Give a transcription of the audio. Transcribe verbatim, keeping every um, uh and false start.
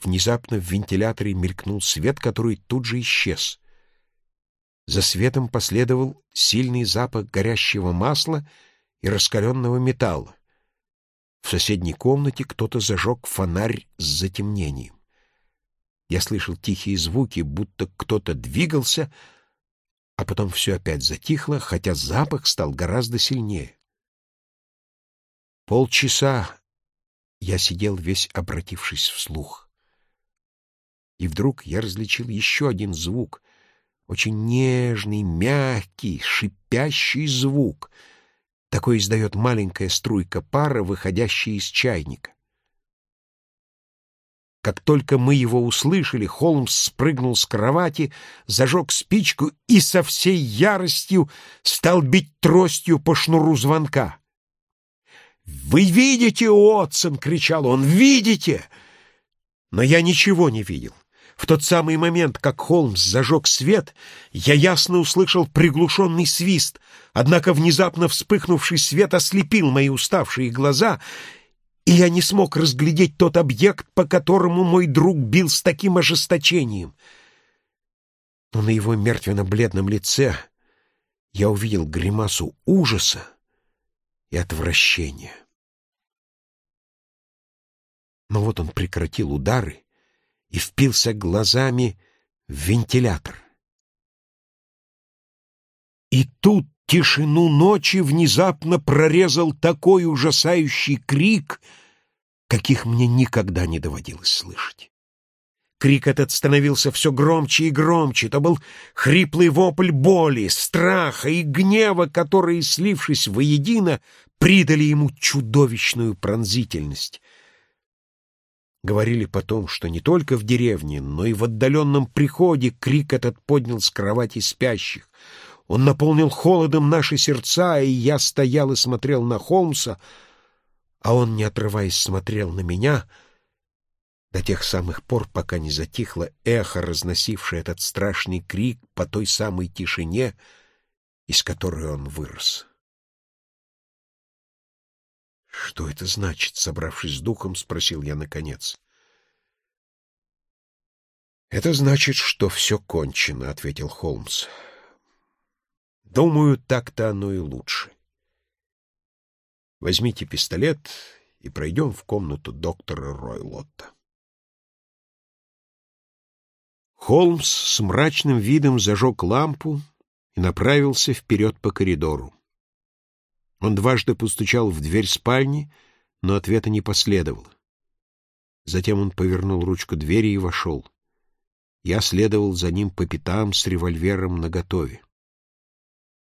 Внезапно в вентиляторе мелькнул свет, который тут же исчез. За светом последовал сильный запах горящего масла и раскаленного металла. В соседней комнате кто-то зажег фонарь с затемнением. Я слышал тихие звуки, будто кто-то двигался, а потом все опять затихло, хотя запах стал гораздо сильнее. Полчаса я сидел весь обратившись вслух. И вдруг я различил еще один звук, очень нежный, мягкий, шипящий звук. Такой издает маленькая струйка пара, выходящая из чайника. Как только мы его услышали, Холмс спрыгнул с кровати, зажег спичку и со всей яростью стал бить тростью по шнуру звонка. «Вы видите, Уотсон!» — кричал он. «Видите!» Но я ничего не видел. В тот самый момент, как Холмс зажег свет, я ясно услышал приглушенный свист, однако внезапно вспыхнувший свет ослепил мои уставшие глаза, и я не смог разглядеть тот объект, по которому мой друг бил с таким ожесточением. Но на его мертвенно-бледном лице я увидел гримасу ужаса и отвращения. Но вот он прекратил удары и впился глазами в вентилятор. И тут тишину ночи внезапно прорезал такой ужасающий крик, каких мне никогда не доводилось слышать. Крик этот становился все громче и громче. Это был хриплый вопль боли, страха и гнева, которые, слившись воедино, придали ему чудовищную пронзительность. Говорили потом, что не только в деревне, но и в отдаленном приходе крик этот поднял с кровати спящих. Он наполнил холодом наши сердца, и я стоял и смотрел на Холмса, а он, не отрываясь, смотрел на меня до тех самых пор, пока не затихло эхо, разносившее этот страшный крик по той самой тишине, из которой он вырос. «Что это значит?» — собравшись с духом, спросил я наконец. «Это значит, что все кончено», — ответил Холмс. «Думаю, так-то оно и лучше. Возьмите пистолет и пройдем в комнату доктора Ройлотта». Холмс с мрачным видом зажег лампу и направился вперед по коридору. Он дважды постучал в дверь спальни, но ответа не последовало. Затем он повернул ручку двери и вошел. Я следовал за ним по пятам с револьвером наготове.